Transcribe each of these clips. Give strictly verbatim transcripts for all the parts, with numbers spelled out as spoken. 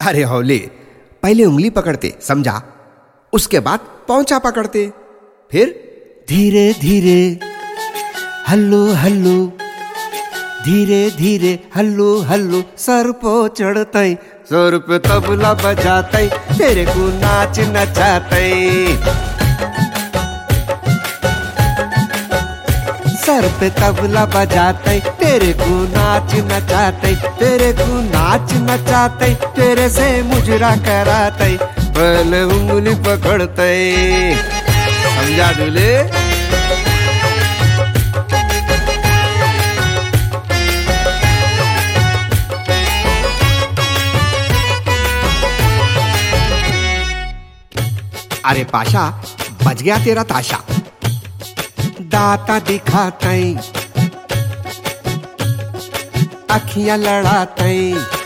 अरे हौले, पहले उंगली पकड़ते, समझा? उसके बाद पौंचा पकड़ते, फिर धीरे धीरे हल्लू हल्लू, धीरे धीरे हल्लू हल्लू, सर पो चढ़तई, सर पे तबला बजातई, तेरे को नाच नचातई। सर पे तबला बजातई, तेरे को नाच नचातई, तेरे को नाच नचातई, तेरे से मुजरा करातई, पहले उंगली पकड़तई। समझा दूल्हे? अरे पाशा, बज गया तेरा ताशा। दाता दिखातई, अखियां लड़ातई,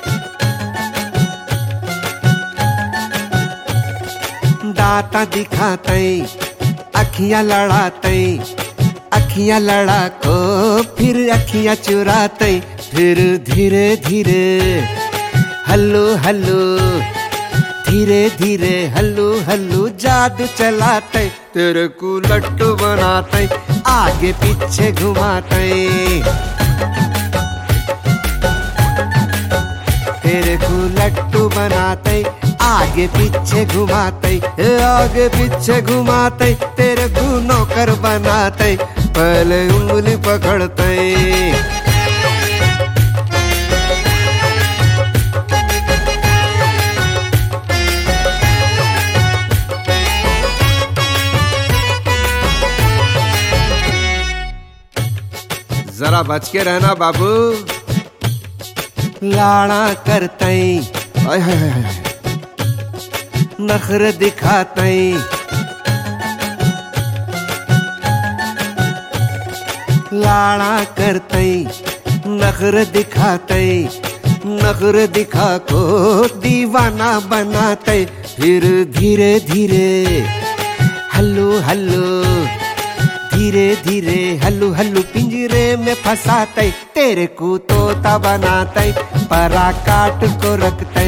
दाता दिखातई, अखियां लड़ातई, अखियां लड़ा को फिर अखियां चुरातई, फिर धीरे धीरे हल्लू हल्लू, धीरे धीरे हल्लू हल्लू, जादू चलाते, तेरे को लट्टू बनाते, आगे पीछे घुमाते, तेरे को लट्टू बनाते, आगे पीछे घुमाते, आगे पीछे घुमाते, तेरे को नौकर बनाते, पहले उंगली पकड़ते। जरा बच के रहना बाबू। लाड़ा करतई, नखरे दिखातई, लाड़ा करतई, नखरे दिखातई, नखरे दिखा को दीवाना बनातई, फिर धीरे धीरे हल्लू हल्लू, धीरे धीरे हल्लू हल्लू, पिंजरे में फंसाते, तेरे को तोता बनाते, परा काट को रखते,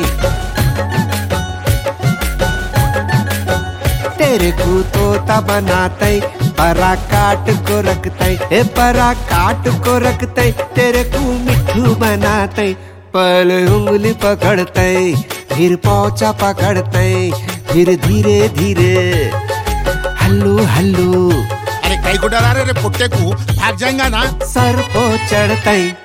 तेरे को तोता बनाते, परा काट को रखते, ए परा काट को रखते, तेरे को मिठू बनाते, पहले उंगली पकड़ते, फिर पौचा पकड़ते, फिर धीरे धीरे हल्लू हल्लू। अरे कई को डरा रे पुट्टे को, भाग जाएगा ना। सर पो चढ़तई,